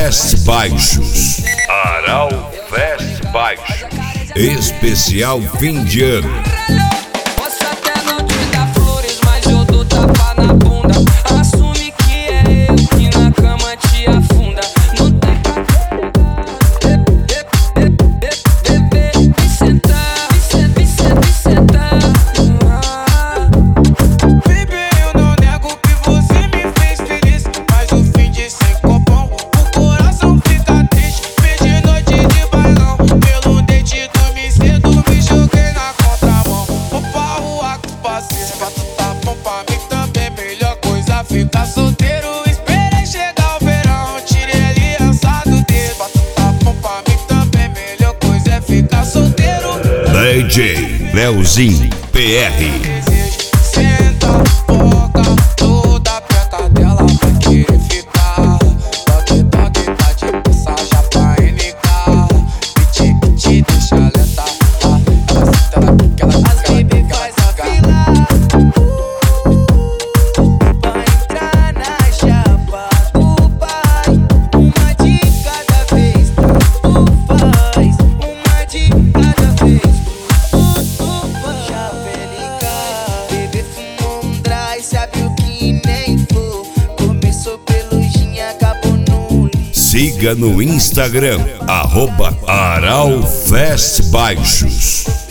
Fest Baixos. Aral Fest Baixos. Especial fim de ano. Posso até não te dar flores, mas eu dou tapa na bunda. Assume que é eu que na cama te afunda. Não tem pra me sentar, me sentar. Baby, eu não nego que você me fez feliz, mas o fim de sem copão, o coração fica triste. Fim de noite de bailão, pelo dente dormi cedo, me joguei na contramão. Vou pra rua com os parceiros, pra tu tá bom pra mim também. Melhor coisa ficar solteiro, esperei chegar o verão, tirei aliança do dedo. Pra tu tá bom pra mim também, melhor coisa é ficar solteiro. DJ Leozinho PR. Desejo, senta, boca, toda a preta dela vai querer ficar. Toque, toque, tá de passagem pra NK. Piti, deixa lenta. Ela senta, ela quica, ela baby faz a fila. Vai entrar na chapa do pai. Uma de cada vez, tu faz. Uma de cada vez. Bebê fumou um dry, sabe o que nem for. Começou pelo gin, acabou no lixo. Siga no Instagram, @Aral Fest Baixos.